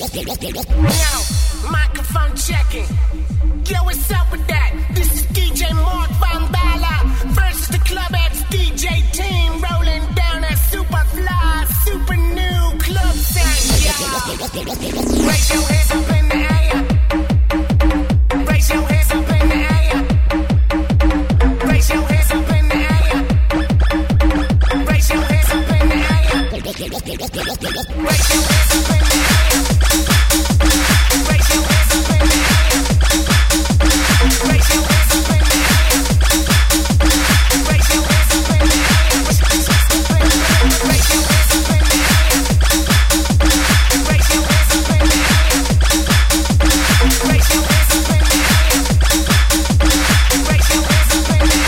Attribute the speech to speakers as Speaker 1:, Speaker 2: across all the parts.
Speaker 1: Yo, microphone checking. Yo, what's up with that? This is DJ Mark Van Bala versus the Club X DJ team, rolling down that super fly, super new club sound, y'all. Raise your hands up in the air. Raise your hands up in the air. Raise your hands up in the air. Raise your hands up in the air. Raise your hands up in the air. Raise your hands up in the air. Raise your hands up in the air. Raise your hands up in the air. Raise your hands up in the air. Raise your hands up in the air. Raise your hands up in the air. Raise your hands up in the air. Raise your hands up in the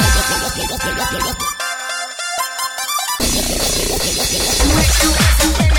Speaker 1: Raise your hands up in